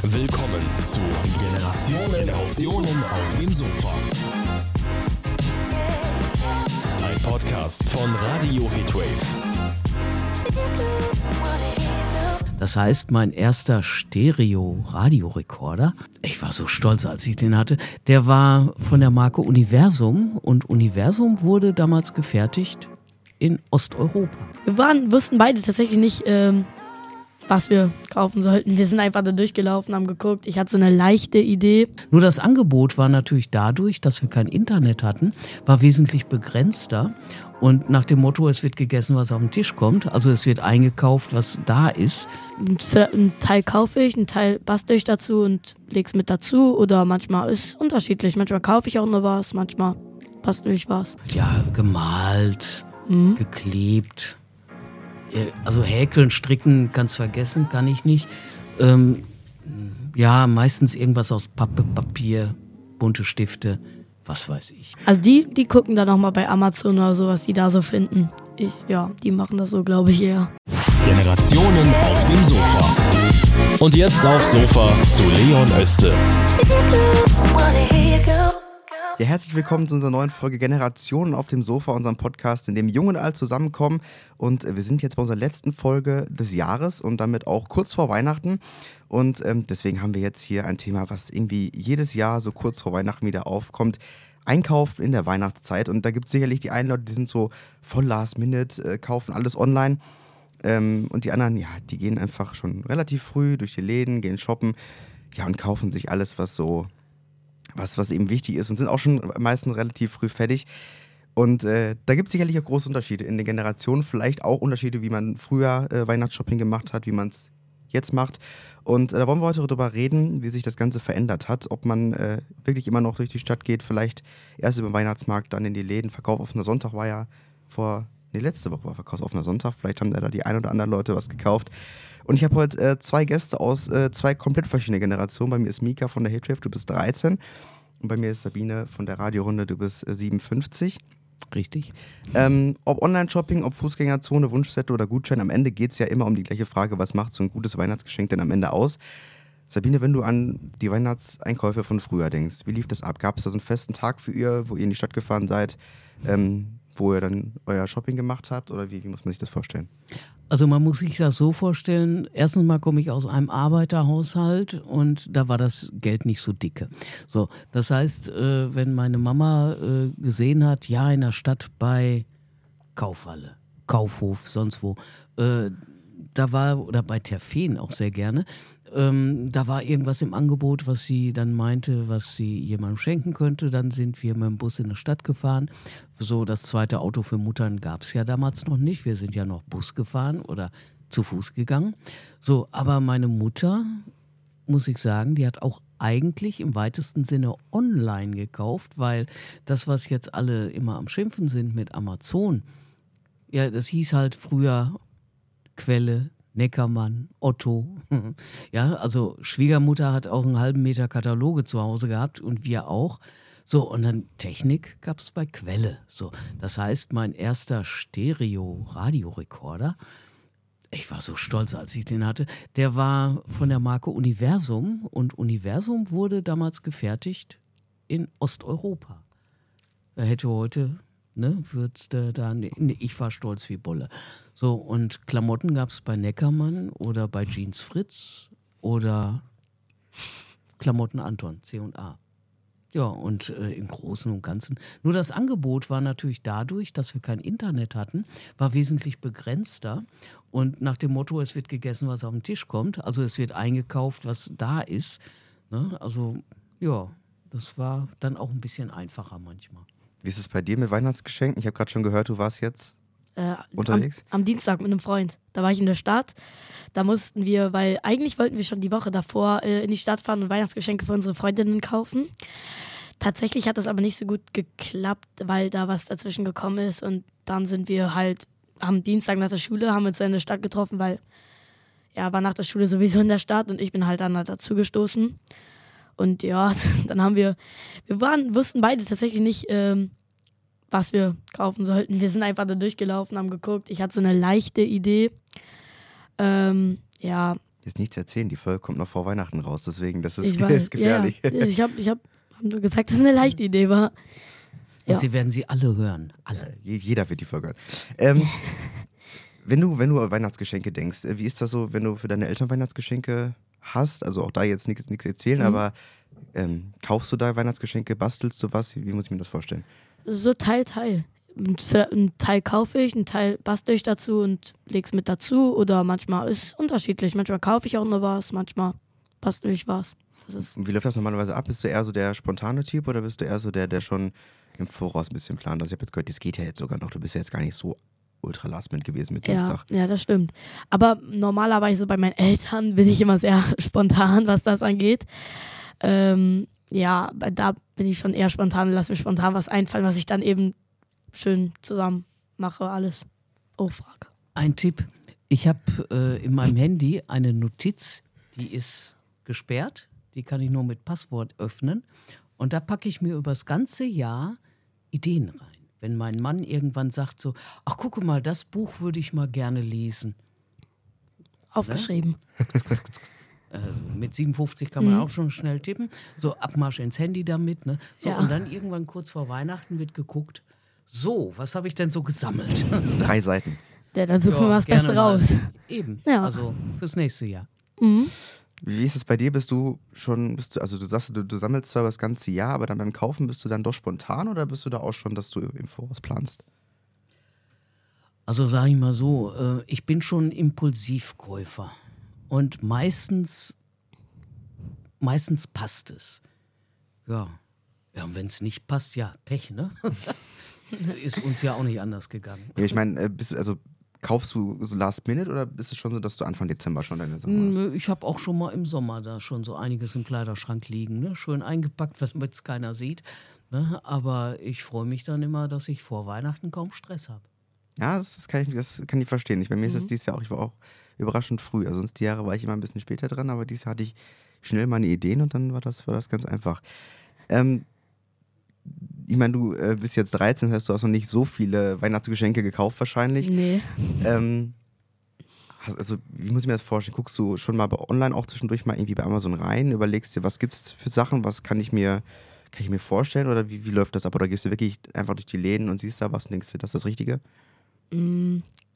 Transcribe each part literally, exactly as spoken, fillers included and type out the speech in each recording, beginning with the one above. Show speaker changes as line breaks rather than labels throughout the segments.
Willkommen zu Generationen, Generationen auf dem Sofa. Ein Podcast von Radio Heatwave.
Das heißt, mein erster Stereo-Radiorekorder, ich war so stolz, als ich den hatte, der war von der Marke Universum und Universum wurde damals gefertigt in Osteuropa.
Wir waren, wussten beide tatsächlich nicht, ähm, was wir kaufen sollten. Wir sind einfach da durchgelaufen, haben geguckt. Ich hatte so eine leichte Idee.
Nur das Angebot war natürlich dadurch, dass wir kein Internet hatten, war wesentlich begrenzter. Und nach dem Motto, es wird gegessen, was auf den Tisch kommt. Also es wird eingekauft, was da ist.
Einen Teil kaufe ich, einen Teil bastle ich dazu und lege es mit dazu. Oder manchmal ist es unterschiedlich. Manchmal kaufe ich auch nur was, manchmal bastle ich was.
Ja, gemalt, mhm. geklebt. Also häkeln, stricken, kannst vergessen, kann ich nicht. Ähm, ja, meistens irgendwas aus Pappe, Papier, bunte Stifte, was weiß ich.
Also die, die gucken dann auch mal bei Amazon oder so, was die da so finden. Ich, ja, die machen das so, glaube ich, eher.
Generationen auf dem Sofa. Und jetzt aufs Sofa zu Leon Oeste.
Ja, herzlich willkommen zu unserer neuen Folge Generationen auf dem Sofa, unserem Podcast, in dem Jung und Alt zusammenkommen. Und wir sind jetzt bei unserer letzten Folge des Jahres und damit auch kurz vor Weihnachten. Und ähm, deswegen haben wir jetzt hier ein Thema, was irgendwie jedes Jahr so kurz vor Weihnachten wieder aufkommt. Einkaufen in der Weihnachtszeit. Und da gibt es sicherlich die einen Leute, die sind so voll last minute, äh, kaufen alles online. Ähm, und die anderen, ja, die gehen einfach schon relativ früh durch die Läden, gehen shoppen, ja, und kaufen sich alles, was so... Was, was eben wichtig ist und sind auch schon meistens relativ früh fertig. Und äh, da gibt es sicherlich auch große Unterschiede in den Generationen, vielleicht auch Unterschiede, wie man früher äh, Weihnachtsshopping gemacht hat, wie man es jetzt macht. Und äh, da wollen wir heute darüber reden, wie sich das Ganze verändert hat, ob man äh, wirklich immer noch durch die Stadt geht, vielleicht erst über den Weihnachtsmarkt, dann in die Läden. Verkauf offener Sonntag war ja vor, nee, letzte Woche war Verkauf offener Sonntag, vielleicht haben da die ein oder anderen Leute was gekauft. Und ich habe heute äh, zwei Gäste aus äh, zwei komplett verschiedenen Generationen. Bei mir ist Mika von der Heatwave, du bist dreizehn. Und bei mir ist Sabine von der Radiorunde, du bist äh, siebenundfünfzig.
Richtig.
Ähm, ob Online-Shopping, ob Fußgängerzone, Wunschzettel oder Gutschein, am Ende geht es ja immer um die gleiche Frage, was macht so ein gutes Weihnachtsgeschenk denn am Ende aus? Sabine, wenn du an die Weihnachtseinkäufe von früher denkst, wie lief das ab? Gab es da so einen festen Tag für ihr, wo ihr in die Stadt gefahren seid, ähm, wo ihr dann euer Shopping gemacht habt? Oder wie, wie muss man sich das vorstellen?
Also man muss sich das so vorstellen, erstens mal komme ich aus einem Arbeiterhaushalt und da war das Geld nicht so dicke. So, das heißt, äh, wenn meine Mama äh, gesehen hat, ja, in der Stadt bei Kaufhalle, Kaufhof, sonst wo, äh, da war, oder bei Terfen auch sehr gerne, ähm, da war irgendwas im Angebot, was sie dann meinte, was sie jemandem schenken könnte. Dann sind wir mit dem Bus in die Stadt gefahren. So, das zweite Auto für Muttern gab es ja damals noch nicht. Wir sind ja noch Bus gefahren oder zu Fuß gegangen. So, aber meine Mutter, muss ich sagen, die hat auch eigentlich im weitesten Sinne online gekauft, weil das, was jetzt alle immer am Schimpfen sind mit Amazon, ja, das hieß halt früher Quelle, Neckermann, Otto. Ja, also Schwiegermutter hat auch einen halben Meter Kataloge zu Hause gehabt und wir auch. So, und dann Technik gab es bei Quelle. So, das heißt, mein erster Stereo-Radiorekorder, ich war so stolz, als ich den hatte, der war von der Marke Universum und Universum wurde damals gefertigt in Osteuropa. Er hätte heute... Ne, würdest du da, ne, ich war stolz wie Bolle. So, und Klamotten gab es bei Neckermann oder bei Jeans Fritz oder Klamotten Anton, C und A. Ja, und äh, im Großen und Ganzen. Nur das Angebot war natürlich dadurch, dass wir kein Internet hatten, war wesentlich begrenzter. Und nach dem Motto, es wird gegessen, was auf den Tisch kommt. Also es wird eingekauft, was da ist. Ne? Also ja, das war dann auch ein bisschen einfacher manchmal.
Wie ist es bei dir mit Weihnachtsgeschenken? Ich habe gerade schon gehört, du warst jetzt
äh,
unterwegs.
Am, am Dienstag mit einem Freund. Da war ich in der Stadt. Da mussten wir, weil eigentlich wollten wir schon die Woche davor äh, in die Stadt fahren und Weihnachtsgeschenke für unsere Freundinnen kaufen. Tatsächlich hat das aber nicht so gut geklappt, weil da was dazwischen gekommen ist. Und dann sind wir halt am Dienstag nach der Schule, haben uns in der Stadt getroffen, weil er war nach der Schule sowieso in der Stadt und ich bin halt dann dazu gestoßen. Und ja, dann haben wir, wir waren, wussten beide tatsächlich nicht, ähm, was wir kaufen sollten. Wir sind einfach da durchgelaufen, haben geguckt. Ich hatte so eine leichte Idee. Ähm, ja,
Jetzt nichts erzählen, die Folge kommt noch vor Weihnachten raus, deswegen, das ist,
Ich weiß,
ist gefährlich.
Ja, ja. Ich habe ich hab, hab nur gesagt, dass es eine leichte Idee war.
Und
Ja.
Sie werden sie alle hören. Alle.
Je- Jeder wird die Folge hören. Ähm, wenn, du, wenn du an Weihnachtsgeschenke denkst, äh, wie ist das so, wenn du für deine Eltern Weihnachtsgeschenke hast? Also auch da jetzt nichts erzählen,
Mhm.
aber ähm, kaufst du da Weihnachtsgeschenke, bastelst du was? Wie muss ich mir das vorstellen?
So Teil, Teil. Und für einen Teil kaufe ich, einen Teil bastel ich dazu und leg's mit dazu. Oder manchmal ist es unterschiedlich. Manchmal kaufe ich auch nur was, manchmal bastel ich was. Das ist
Und wie läuft das normalerweise ab? Bist du eher so der spontane Typ oder bist du eher so der, der schon im Voraus ein bisschen plant? Also ich habe jetzt gehört, das geht ja jetzt sogar noch. Du bist ja jetzt gar nicht so ultra last minute gewesen mit
ja,
Dienstag.
ja, das stimmt. Aber normalerweise bei meinen Eltern bin ich immer sehr spontan, was das angeht. Ähm, ja, bei- da bin ich schon eher spontan und lasse mir spontan was einfallen, was ich dann eben schön zusammen mache, alles. Oh, Frage.
Ein Tipp. Ich habe äh, in meinem Handy eine Notiz, die ist gesperrt. Die kann ich nur mit Passwort öffnen. Und da packe ich mir übers ganze Jahr Ideen rein. Wenn mein Mann irgendwann sagt so, ach gucke mal, das Buch würde ich mal gerne lesen.
Aufgeschrieben.
Also mit siebenundfünfzig kann man
Mhm.
auch schon schnell tippen. So Abmarsch ins Handy damit. Ne? So,
Ja.
und dann irgendwann kurz vor Weihnachten wird geguckt, so, was habe ich denn so gesammelt?
Drei Seiten.
Ja, dann suchen
Ja,
wir mal das
gerne
Beste
mal.
raus.
Eben,
Ja.
also fürs nächste Jahr.
Mhm.
Wie ist es bei dir? Bist du schon, bist du, also du sagst, du, du sammelst zwar das ganze Jahr, aber dann beim Kaufen bist du dann doch spontan oder bist du da auch schon, dass du im Voraus planst?
Also sage ich mal so, äh, ich bin schon Impulsivkäufer und meistens, meistens passt es. Ja, ja und wenn es nicht passt, ja, Pech, ne? Ist uns ja auch nicht anders gegangen.
Ja, ich meine, äh, bist du, also kaufst du so Last Minute oder ist es schon so, dass du Anfang Dezember schon deine Sachen hast?
Nö, Ich habe auch schon mal im Sommer da schon so einiges im Kleiderschrank liegen, ne? Schön eingepackt, damit es keiner sieht. Ne? Aber ich freue mich dann immer, dass ich vor Weihnachten kaum Stress habe.
Ja, das, das, kann ich, das kann ich verstehen. Ich, bei mir ist es dieses Jahr auch, ich war auch überraschend früh. Also sonst die Jahre war ich immer ein bisschen später dran, aber dieses Jahr hatte ich schnell meine Ideen und dann war das, war das ganz einfach. Ähm, ich meine, du äh, bist jetzt dreizehn, das heißt, du hast noch nicht so viele Weihnachtsgeschenke gekauft wahrscheinlich.
Nee.
Ähm, hast, also, wie muss ich mir das vorstellen? Guckst du schon mal bei online auch zwischendurch mal irgendwie bei Amazon rein, überlegst dir, was gibt's für Sachen, was kann ich mir, kann ich mir vorstellen oder wie, wie läuft das ab? Oder gehst du wirklich einfach durch die Läden und siehst da was und denkst dir, das ist das Richtige?
Mm.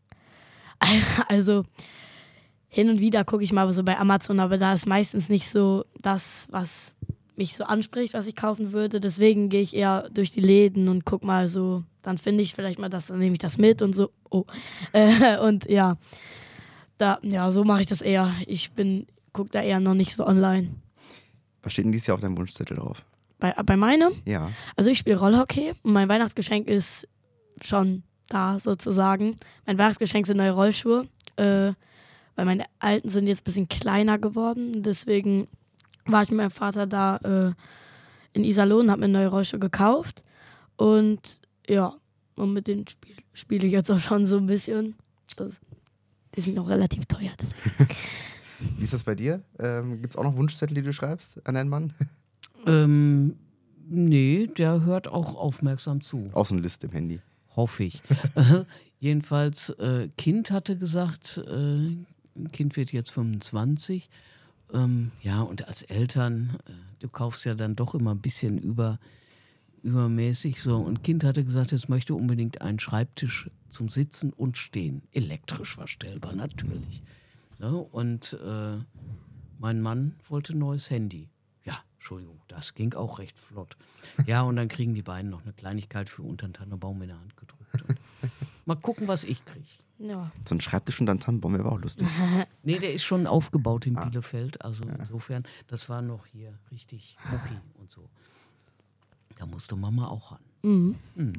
Also hin und wieder gucke ich mal so bei Amazon, aber da ist meistens nicht so das, was mich so anspricht, was ich kaufen würde. Deswegen gehe ich eher durch die Läden und guck mal so, dann finde ich vielleicht mal das, dann nehme ich das mit und so. Oh. Äh, und ja, da, ja, so mache ich das eher. Ich bin, gucke da eher noch nicht so online.
Was steht denn dieses Jahr auf deinem Wunschzettel drauf?
Bei, bei meinem?
Ja.
Also ich spiele Rollhockey und mein Weihnachtsgeschenk ist schon da sozusagen. Mein Weihnachtsgeschenk sind neue Rollschuhe, äh, weil meine alten sind jetzt ein bisschen kleiner geworden. Deswegen war ich mit meinem Vater da äh, in Iserlohn und habe mir neue Rollschuhe gekauft. Und ja, und mit denen spiele spiel ich jetzt auch schon so ein bisschen. Das, die sind noch relativ teuer. Deswegen.
Wie ist das bei dir? Ähm, Gibt es auch noch Wunschzettel, die du schreibst an deinen Mann?
Ähm, nee, der hört auch aufmerksam zu.
Außenliste im Handy.
Hoffe ich. Jedenfalls, äh, Kind hatte gesagt, äh, Kind wird jetzt fünfundzwanzig. Ähm, ja, und als Eltern, äh, du kaufst ja dann doch immer ein bisschen über, übermäßig so. Und Kind hatte gesagt, jetzt möchte unbedingt einen Schreibtisch zum Sitzen und Stehen. Elektrisch verstellbar, natürlich. Ja, und äh, mein Mann wollte ein neues Handy. Ja, Entschuldigung, das ging auch recht flott. Ja, und dann kriegen die beiden noch eine Kleinigkeit für unter den Tannenbaum in der Hand gedrückt. Und mal gucken, was ich kriege.
Ja.
So ein Schreibtisch und dann Tannenbaum wäre auch lustig.
Nee, der ist schon aufgebaut in
Ah.
Bielefeld. Also insofern, das war noch hier richtig mucki und so. Da musste Mama auch ran.
Mhm.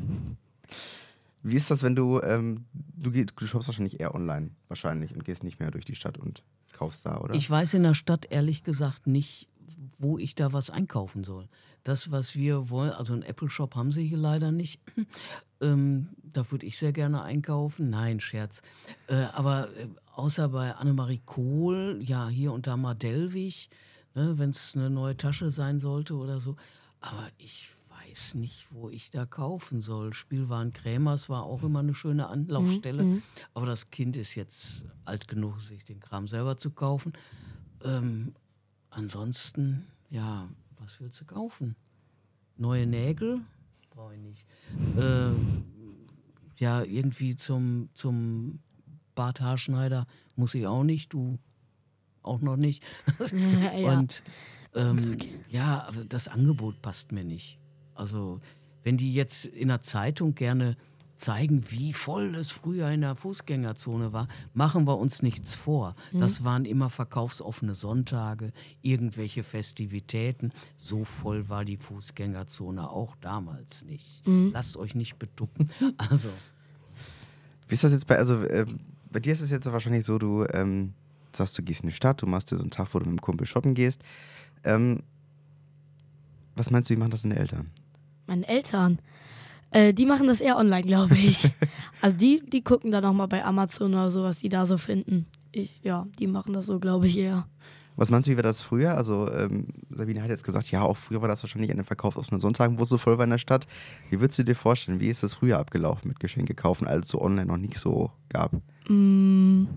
Wie ist das, wenn du, ähm, du, geh, du shoppst wahrscheinlich eher online, wahrscheinlich, und gehst nicht mehr durch die Stadt und kaufst da, oder?
Ich weiß in der Stadt ehrlich gesagt nicht, wo ich da was einkaufen soll. Das, was wir wollen, also einen Apple-Shop haben sie hier leider nicht. ähm, da würde ich sehr gerne einkaufen. Nein, Scherz. Äh, aber äh, außer bei Annemarie Kohl, ja, hier und da mal Dellwig, ne, wenn es eine neue Tasche sein sollte oder so. Aber ich weiß nicht, wo ich da kaufen soll. Spielwaren Krämers war auch immer eine schöne Anlaufstelle.
Mhm.
Aber das Kind ist jetzt alt genug, sich den Kram selber zu kaufen. Ähm, ansonsten, ja, was willst du kaufen? Neue Nägel? Brauche ich nicht. Äh, ja, irgendwie zum, zum Barthaarschneider muss ich auch nicht. Du auch noch nicht.
Ja.
Und ähm, ja, aber das Angebot passt mir nicht. Also wenn die jetzt in der Zeitung gerne zeigen, wie voll es früher in der Fußgängerzone war, machen wir uns nichts vor. Mhm. Das waren immer verkaufsoffene Sonntage, irgendwelche Festivitäten. So voll war die Fußgängerzone auch damals nicht. Mhm. Lasst euch nicht beducken. Also.
Wie ist das jetzt bei, also äh, bei dir ist es jetzt wahrscheinlich so, du ähm, sagst, du gehst in die Stadt, du machst dir so einen Tag, wo du mit dem Kumpel shoppen gehst. Ähm, was meinst du, wie machen das deine Eltern?
Meine Eltern? Äh, die machen das eher online, glaube ich. Also die, die gucken dann nochmal bei Amazon oder so, was die da so finden. Ich, ja, die machen das so, glaube ich, eher.
Was meinst du, wie war das früher? Also ähm, Sabine hat jetzt gesagt, ja, auch früher war das wahrscheinlich an den verkaufsoffenen Sonntagen, wo es so voll war in der Stadt. Wie würdest du dir vorstellen, wie ist das früher abgelaufen mit Geschenke kaufen, als es so online noch nicht so gab?
Mm,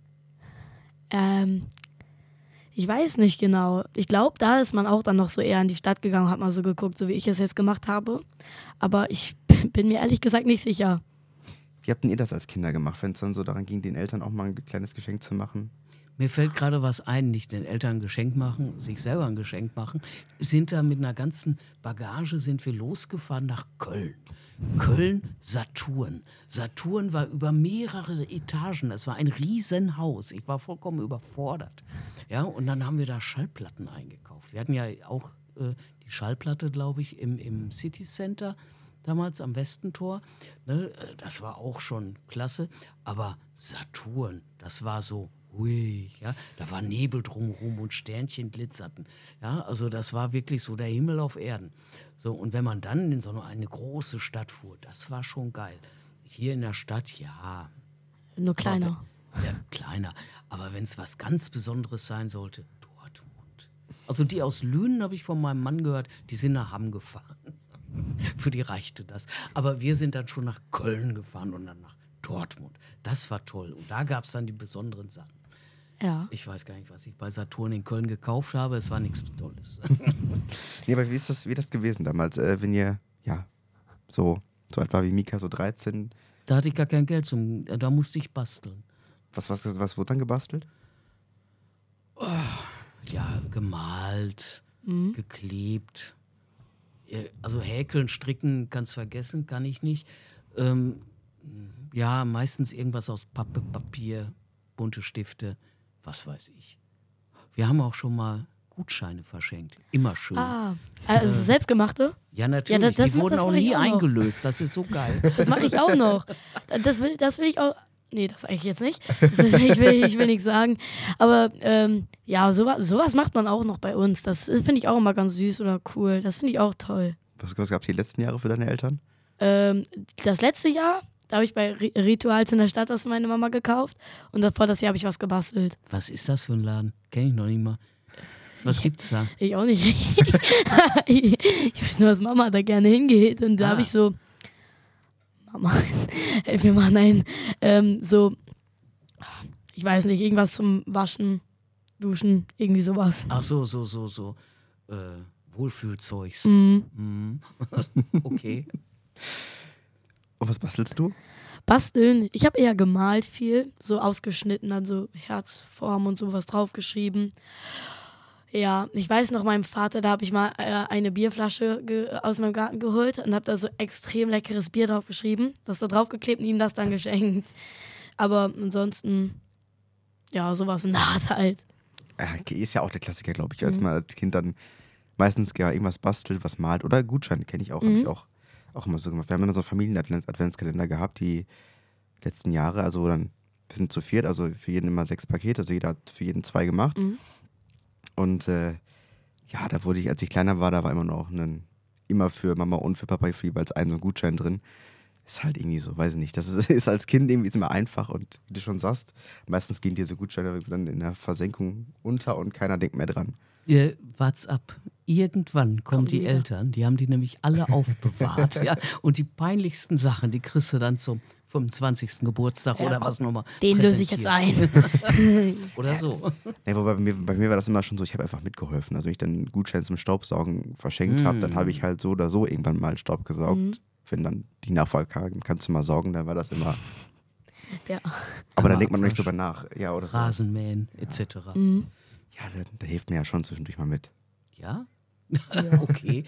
ähm, ich weiß nicht genau. Ich glaube, da ist man auch dann noch so eher in die Stadt gegangen, hat mal so geguckt, so wie ich es jetzt gemacht habe. Aber ich bin mir ehrlich gesagt nicht sicher.
Wie habt denn ihr das als Kinder gemacht, wenn es dann so daran ging, den Eltern auch mal ein kleines Geschenk zu machen?
Mir fällt gerade was ein, nicht den Eltern ein Geschenk machen, sich selber ein Geschenk machen. Sind da mit einer ganzen Bagage sind wir losgefahren nach Köln. Köln, Saturn. Saturn war über mehrere Etagen. Das war ein Riesenhaus. Ich war vollkommen überfordert. Ja, und dann haben wir da Schallplatten eingekauft. Wir hatten ja auch äh, die Schallplatte, glaube ich, im, im City Center damals am Westentor. Ne, das war auch schon klasse. Aber Saturn, das war so ruhig. Ja? Da war Nebel drumherum und Sternchen glitzerten. Ja? Also das war wirklich so der Himmel auf Erden. So, und wenn man dann in so eine große Stadt fuhr, das war schon geil. Hier in der Stadt, ja.
Nur kleiner.
Aber, ja, kleiner. Aber wenn es was ganz Besonderes sein sollte, Dortmund. Also die aus Lünen, habe ich von meinem Mann gehört, die sind nach Hamm gefahren. Für die reichte das. Aber wir sind dann schon nach Köln gefahren und dann nach Dortmund. Das war toll. Und da gab es dann die besonderen Sachen.
Ja.
Ich weiß gar nicht, was ich bei Saturn in Köln gekauft habe. Es war nichts Tolles.
Nee, aber wie ist das, wie ist das gewesen damals, äh, wenn ihr, ja, so, so etwa wie Mika, so dreizehn?
Da hatte ich gar kein Geld zum, da musste ich basteln.
Was, was, was wurde dann gebastelt?
Oh, ja, gemalt, mhm. geklebt. Also häkeln, stricken, ganz vergessen, kann ich nicht. Ähm, ja, meistens irgendwas aus Pappe, Papier, bunte Stifte, was weiß ich. Wir haben auch schon mal Gutscheine verschenkt. Immer schön.
Ah, also äh, selbstgemachte?
Ja, natürlich.
Ja, das, das,
die wurden
das
auch nie
auch
eingelöst. Das ist so geil.
Das mache ich auch noch. Das will, das will ich auch... Nee, das eigentlich jetzt nicht. Das ist, ich, will, ich will nichts sagen. Aber ähm, ja, sowas, sowas macht man auch noch bei uns. Das finde ich auch immer ganz süß oder cool. Das finde ich auch toll.
Was, was gab es die letzten Jahre für deine Eltern?
Ähm, das letzte Jahr, da habe ich bei Rituals in der Stadt was für meine Mama gekauft. Und davor das Jahr habe ich was gebastelt.
Was ist das für ein Laden? Kenn ich noch nicht mal. Was ich, gibt's da?
Ich auch nicht richtig. Ich weiß nur, dass Mama da gerne hingeht. Und da ah. habe ich so, Mama, helf mir mal, nein, ähm, so, ich weiß nicht, irgendwas zum Waschen, Duschen, irgendwie sowas.
Ach so, so, so, so, äh, Wohlfühlzeugs.
Mhm.
Mhm. Okay.
Und was bastelst du?
Basteln, ich habe eher gemalt viel, so ausgeschnitten, dann so Herzform und sowas draufgeschrieben. Ja, ich weiß noch, meinem Vater, da habe ich mal äh, eine Bierflasche ge- aus meinem Garten geholt und habe da so extrem leckeres Bier draufgeschrieben, das da draufgeklebt und ihm das dann geschenkt. Aber ansonsten, ja, sowas in der Art halt.
Ja, ist ja auch der Klassiker, glaube ich, als mhm. man als Kind dann meistens gerne irgendwas bastelt, was malt. Oder Gutscheine kenne ich auch, mhm. habe ich auch, auch immer so gemacht. Wir haben dann so einen Familien-Adventskalender gehabt, die letzten Jahre, also dann, wir sind zu viert, also für jeden immer sechs Pakete, also jeder hat für jeden zwei gemacht.
Mhm.
Und äh, ja, da wurde ich, als ich kleiner war, da war immer noch ein, immer für Mama und für Papa für jeweils einen so ein Gutschein drin. Ist halt irgendwie so, weiß ich nicht. Das ist, ist als Kind irgendwie ist immer einfach und wie du schon sagst, meistens gehen diese Gutscheine dann in der Versenkung unter und keiner denkt mehr dran.
Ihr wart's ab. Irgendwann kommen
Kommen
die
wieder.
Eltern, die haben die nämlich alle aufbewahrt. Ja? Und die peinlichsten Sachen, die kriegst du dann zum fünfundzwanzigsten Geburtstag
Ja,
oder was nochmal.
Den löse ich jetzt ein.
Oder so.
Nee, wobei bei mir, bei mir war das immer schon so, ich habe einfach mitgeholfen. Also wenn ich dann einen Gutschein zum Staubsaugen verschenkt habe, dann habe ich halt so oder so irgendwann mal Staub gesaugt.
Mhm.
Wenn dann die Nachfrage kam, kannst du mal saugen, dann war das immer.
Ja.
Aber
Aber
dann denkt man noch nicht
Abwasch.
drüber nach. Ja, oder so.
Rasenmähen et cetera.
Mhm.
Ja, da, da hilft mir ja schon zwischendurch mal mit.
Ja? Okay.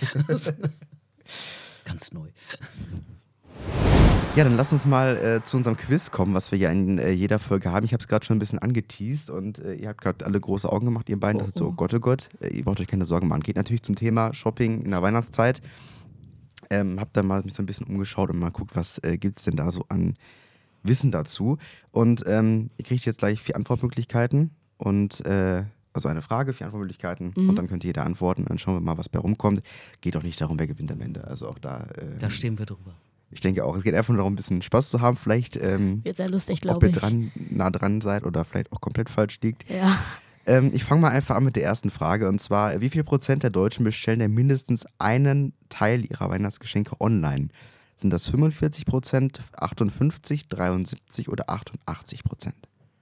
Ganz neu.
Ja, dann lass uns mal äh, zu unserem Quiz kommen, was wir ja in äh, jeder Folge haben. Ich habe es gerade schon ein bisschen angeteased und äh, ihr habt gerade alle große Augen gemacht, ihr beiden.
Oh,
Dachtet so,
oh.
oh Gott, oh Gott, äh, ihr braucht euch keine Sorgen machen. Geht natürlich zum Thema Shopping in der Weihnachtszeit. Ähm, hab dann mal mich so ein bisschen umgeschaut und mal guckt, was äh, gibt es denn da so an Wissen dazu. Und ähm, ihr kriegt jetzt gleich vier Antwortmöglichkeiten und äh, also eine Frage, vier Antwortmöglichkeiten
Mhm.
und dann könnt ihr jeder antworten. Dann schauen wir mal, was bei rumkommt. Geht auch nicht darum, wer gewinnt am Ende. Also auch da. Äh,
Da stehen wir drüber.
ich denke auch, es geht einfach nur darum, ein bisschen Spaß zu haben. Vielleicht, ähm,
Wird sehr lustig,
ob
glaube
ihr
ich.
dran, nah dran seid oder vielleicht auch komplett falsch liegt.
Ja.
Ähm, ich fange mal einfach an mit der ersten Frage. Und zwar, wie viel Prozent der Deutschen bestellen denn mindestens einen Teil ihrer Weihnachtsgeschenke online? Sind das fünfundvierzig Prozent, achtundfünfzig, dreiundsiebzig oder achtundachtzig Prozent?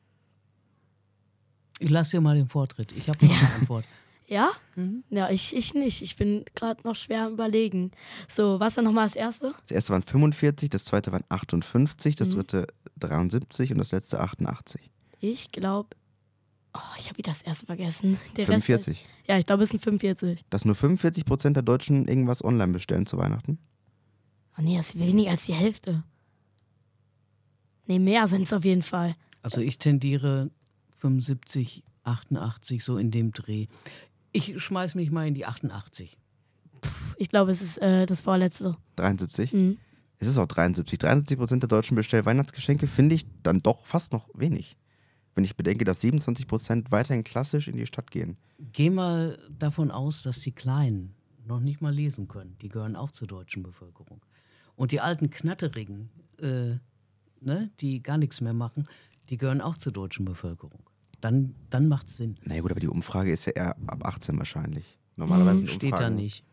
Ich lasse dir mal den Vortritt. Ich habe schon eine Antwort.
Ja?
Mhm.
Ja, ich, ich nicht. Ich bin gerade noch schwer am Überlegen. So, was war nochmal das erste?
Das erste waren fünfundvierzig, das zweite waren achtundfünfzig, das
Mhm.
dritte dreiundsiebzig und das letzte achtundachtzig.
Ich glaube. Oh, ich habe wieder das erste vergessen. Der
fünfundvierzig.
Rest, ja, ich glaube, es sind fünfundvierzig.
Dass nur fünfundvierzig Prozent der Deutschen irgendwas online bestellen zu Weihnachten?
Oh nee, das ist weniger als die Hälfte. Nee, mehr sind es auf jeden Fall.
Also ich tendiere fünfundsiebzig, achtundachtzig, so in dem Dreh. Ich schmeiß mich mal in die achtundachtzig.
Ich glaube, es ist äh, das vorletzte.
dreiundsiebzig?
Mhm.
Es ist auch dreiundsiebzig. dreiundsiebzig Prozent der Deutschen bestellen Weihnachtsgeschenke, finde ich dann doch fast noch wenig. Wenn ich bedenke, dass siebenundzwanzig Prozent weiterhin klassisch in die Stadt gehen.
Geh mal davon aus, dass die Kleinen noch nicht mal lesen können. Die gehören auch zur deutschen Bevölkerung. Und die alten Knatterigen, äh, ne, die gar nichts mehr machen, die gehören auch zur deutschen Bevölkerung. Dann, dann macht es Sinn.
Na ja, gut, aber die Umfrage ist ja eher ab achtzehn wahrscheinlich. Normalerweise sind
Steht da
Umfragen-
nicht.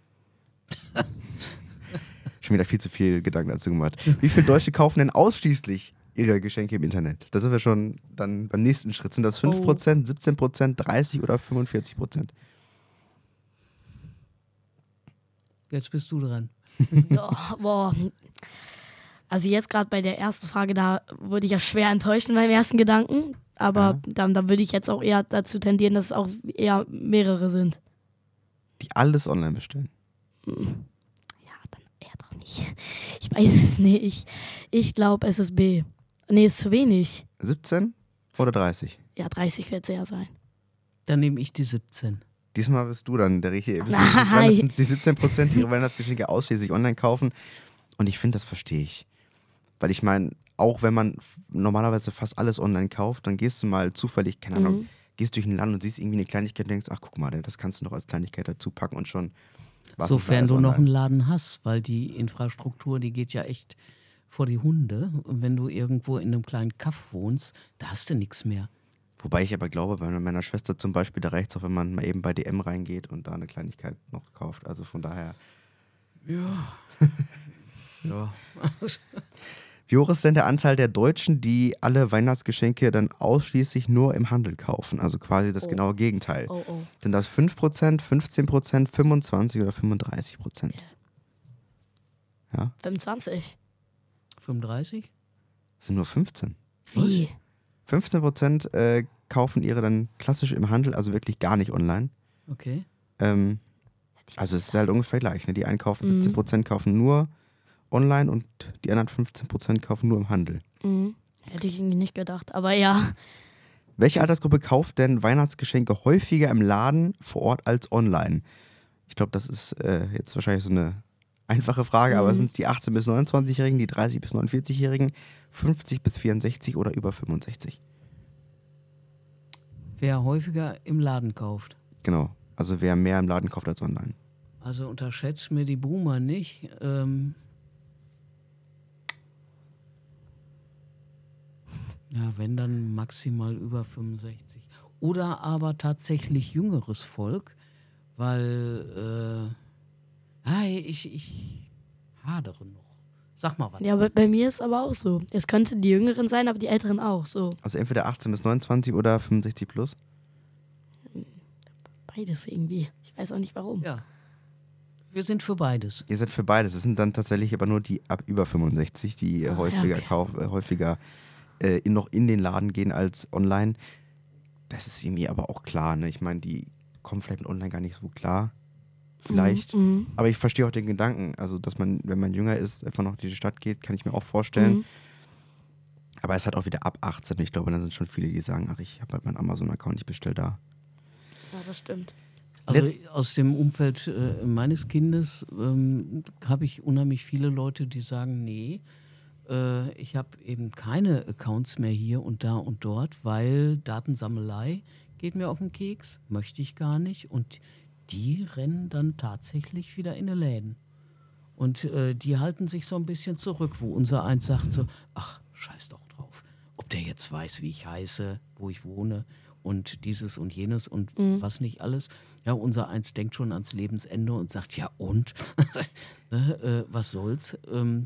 Schon wieder viel zu viel Gedanken dazu gemacht. Wie viele Deutsche kaufen denn ausschließlich ihre Geschenke im Internet? Da sind wir schon dann beim nächsten Schritt. Sind das fünf Prozent, siebzehn Prozent, dreißig oder fünfundvierzig Prozent?
Jetzt bist du dran.
Oh, boah. Also jetzt gerade bei der ersten Frage, da wurde ich ja schwer enttäuscht in meinem ersten Gedanken. Aber
Ja.
dann, dann würde ich jetzt auch eher dazu tendieren, dass es auch eher mehrere sind.
Die alles online bestellen.
Ja, dann eher doch nicht. Ich weiß es nicht. Ich, ich glaube, es ist B. Nee, ist zu wenig.
siebzehn oder dreißig?
Ja, dreißig wird es eher sein.
Dann nehme ich die siebzehn.
Diesmal bist du dann der richtige. Bist du
Nein.
dran, das sind die siebzehn Prozent, die ihre Weihnachtsgeschenke ausschließlich online kaufen. Und ich finde, das verstehe ich. Weil ich meine, auch wenn man f- normalerweise fast alles online kauft, dann gehst du mal zufällig, keine Ahnung,
Mhm.
gehst durch ein Land und siehst irgendwie eine Kleinigkeit und denkst, ach guck mal, das kannst du noch als Kleinigkeit dazu packen und schon. warten wir
Sofern
alles
du noch einen
online.
Laden hast, weil die Infrastruktur, die geht ja echt vor die Hunde. Und wenn du irgendwo in einem kleinen Kaff wohnst, da hast du nichts mehr.
Wobei ich aber glaube, bei meiner Schwester zum Beispiel, da reicht es auch, wenn man mal eben bei D M reingeht und da eine Kleinigkeit noch kauft. Also von daher.
Ja.
Wie hoch ist denn der Anteil der Deutschen, die alle Weihnachtsgeschenke dann ausschließlich nur im Handel kaufen? Also quasi das
Oh.
genaue Gegenteil.
Oh, oh.
Sind das fünf Prozent, fünfzehn Prozent, fünfundzwanzig oder fünfunddreißig Prozent? Ja,
fünfundzwanzig.
fünfunddreißig?
das sind nur fünfzehn.
Wie?
fünfzehn Prozent äh, kaufen ihre dann klassisch im Handel, also wirklich gar nicht online.
Okay.
Ähm, also es ist halt ungefähr gleich. Ne? Die einen kaufen
Mhm.
siebzehn Prozent kaufen nur online und die anderen fünfzehn Prozent kaufen nur im Handel.
Mhm. Hätte ich irgendwie nicht gedacht. Aber ja.
Welche Altersgruppe kauft denn Weihnachtsgeschenke häufiger im Laden vor Ort als online? Ich glaube, das ist äh, jetzt wahrscheinlich so eine einfache Frage, aber
Mhm.
sind es die achtzehn- bis neunundzwanzigjährigen, die dreißig- bis neunundvierzigjährigen, fünfzig bis vierundsechzig oder über fünfundsechzig?
Wer häufiger im Laden kauft.
Genau, also wer mehr im Laden kauft als online.
Also unterschätzt mir die Boomer nicht. Ähm, Ja, wenn dann maximal über fünfundsechzig. Oder aber tatsächlich jüngeres Volk, weil äh, ah, ich, ich hadere noch. Sag mal was.
Ja, bei, bei mir ist aber auch so. Es könnten die Jüngeren sein, aber die Älteren auch so.
Also entweder achtzehn bis neunundzwanzig oder fünfundsechzig plus?
Beides irgendwie. Ich weiß auch nicht warum.
Ja. Wir sind für beides.
Ihr seid für beides. Es sind dann tatsächlich aber nur die ab über fünfundsechzig, die
Ah,
häufiger,
ja, okay.
kauf, äh, häufiger äh, in, noch in den Laden gehen als online. Das ist irgendwie aber auch klar. Ne? Ich meine, die kommen vielleicht mit online gar nicht so klar. Vielleicht.
Mhm, mhm.
Aber ich verstehe auch den Gedanken. Also, dass man, wenn man jünger ist, einfach noch in die Stadt geht, kann ich mir auch vorstellen.
Mhm.
Aber es hat auch wieder ab achtzehn. Ich glaube, dann sind schon viele, die sagen, ach, ich habe halt meinen Amazon-Account, ich bestelle da.
Ja, das stimmt.
Also
Letz-
aus dem Umfeld äh, meines Kindes ähm, habe ich unheimlich viele Leute, die sagen, nee, äh, ich habe eben keine Accounts mehr hier und da und dort, weil Datensammelei geht mir auf den Keks, möchte ich gar nicht. Und die rennen dann tatsächlich wieder in die Läden. Und äh, die halten sich so ein bisschen zurück, wo unser eins sagt so, ach, scheiß doch drauf. Ob der jetzt weiß, wie ich heiße, wo ich wohne und dieses und jenes und
Mhm.
was nicht alles. Ja, unser eins denkt schon ans Lebensende und sagt, ja und? ne, äh, was soll's? Ähm,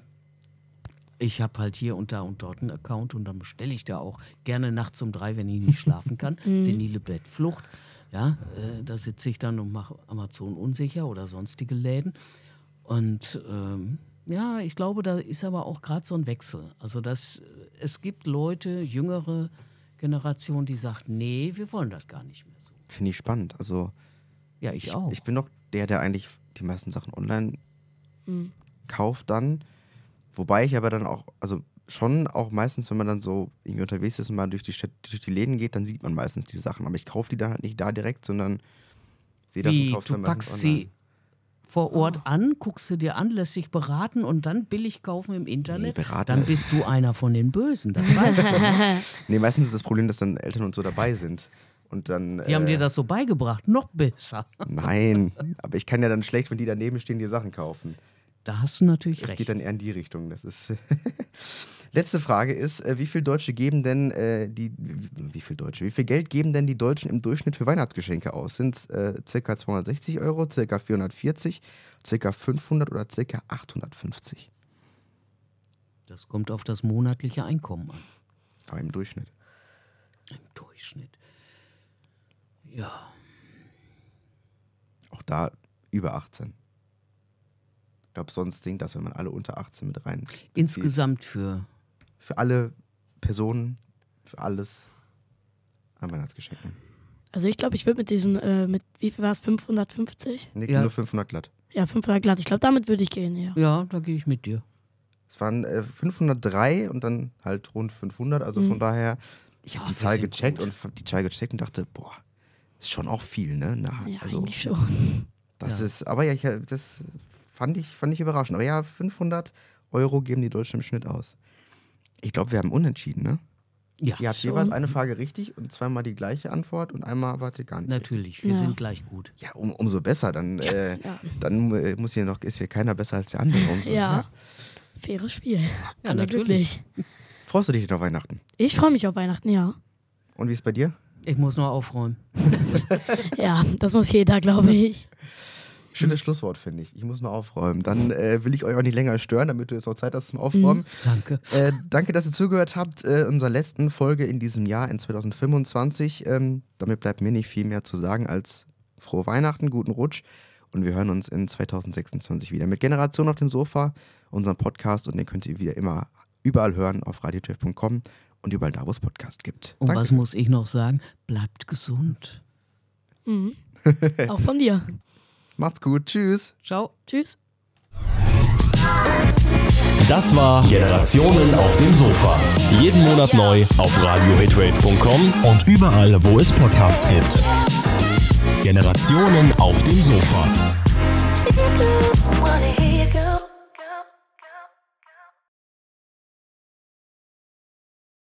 ich habe halt hier und da und dort einen Account und dann bestelle ich da auch gerne nachts um drei, wenn ich nicht schlafen kann. Senile Bettflucht. Ja, äh, da sitze ich dann und mache Amazon unsicher oder sonstige Läden. Und ähm, ja, ich glaube, da ist aber auch gerade so ein Wechsel. Also das, es gibt Leute, jüngere Generation, die sagt, nee, wir wollen das gar nicht mehr so.
Finde ich spannend. Also,
Ja, ich,
ich,
auch.
ich bin doch der, der eigentlich die meisten Sachen online
Mhm.
kauft dann. Wobei ich aber dann auch, also schon auch meistens, wenn man dann so irgendwie unterwegs ist und mal durch die Stadt, durch die Läden geht, dann sieht man meistens die Sachen. Aber ich kaufe die dann halt nicht da direkt, sondern sehe das und
Wie,
kaufe
du
dann
packst
meistens
sie
online.
vor Ort an, guckst sie dir an, lässt dich beraten und dann billig kaufen im Internet.
Nee, beraten.
Dann bist du einer von den Bösen, das weißt du. Ne?
Nee, meistens ist das Problem, dass dann Eltern und so dabei sind. Und dann,
Die haben
äh,
dir das so beigebracht, noch besser.
Nein, aber ich kann ja dann schlecht, wenn die daneben stehen, die Sachen kaufen.
Da hast du natürlich
Es
recht.
geht dann eher in die Richtung. Das ist Letzte Frage ist, äh, wie viel Deutsche geben denn äh, die, wie, wie viel Deutsche, wie viel Geld geben denn die Deutschen im Durchschnitt für Weihnachtsgeschenke aus? Sind es äh, ca. zweihundertsechzig Euro, ca. vierhundertvierzig, ca. fünfhundert oder ca. achthundertfünfzig?
Das kommt auf das monatliche Einkommen an.
Aber im Durchschnitt.
Im Durchschnitt. Ja,
Auch da über achtzehn. Ich glaube, sonst sinkt das, wenn man alle unter achtzehn mit rein.
insgesamt für,
Für alle Personen, für alles an Weihnachtsgeschenken.
Also ich glaube, ich würde mit diesen, äh, mit wie viel war es, fünfhundertfünfzig?
Nee,
Ja.
nur fünfhundert glatt.
Ja, fünfhundert glatt. Ich glaube, damit würde ich gehen, ja.
ja, da gehe ich mit dir.
Es waren äh, fünfhundertdrei und dann halt rund fünfhundert. Also von daher, ich habe
Ja,
die
wir
Zahl
sind
gecheckt
gut.
und f- die Zahl gecheckt und dachte, boah, ist schon auch viel, ne? Na,
Ja,
also
eigentlich schon.
das
Ja.
ist, aber ja, ich, das fand ich, fand ich überraschend. Aber ja, fünfhundert Euro geben die Deutschen im Schnitt aus. Ich glaube, wir haben unentschieden, ne?
Ja,
Ihr habt
schon.
jeweils eine Frage richtig und zweimal die gleiche Antwort und einmal wart ihr gar nicht.
natürlich, wir
Ja.
sind gleich gut.
Ja, um, umso besser. Dann, äh,
Ja.
dann äh, muss hier noch, ist hier keiner besser als der andere. Umso,
Ja. Faires Spiel.
Ja,
Alle
natürlich.
glücklich.
Freust du dich denn auf Weihnachten?
Ich freue mich auf Weihnachten, ja.
Und wie ist bei dir?
Ich muss noch aufräumen.
Ja, das muss jeder, glaube ich.
Schönes Schlusswort, finde ich. Ich muss nur aufräumen. Dann äh, will ich euch auch nicht länger stören, damit du jetzt noch Zeit hast zum Aufräumen.
Danke.
Äh, danke, dass ihr zugehört habt. Äh, unserer letzten Folge in diesem Jahr, in zwanzig fünfundzwanzig. Ähm, damit bleibt mir nicht viel mehr zu sagen als frohe Weihnachten, guten Rutsch. Und wir hören uns in zwanzig sechsundzwanzig wieder mit Generation auf dem Sofa, unserem Podcast. Und den könnt ihr wieder immer überall hören auf radio t f punkt com und überall da, wo es Podcast gibt.
Und
Danke.
was muss ich noch sagen? Bleibt gesund.
Mhm. Auch von dir.
Macht's gut. Tschüss.
Ciao.
Tschüss.
Das war Generationen auf dem Sofa. Jeden Monat neu auf radio hitwave punkt com und überall, wo es Podcasts gibt. Generationen auf dem Sofa.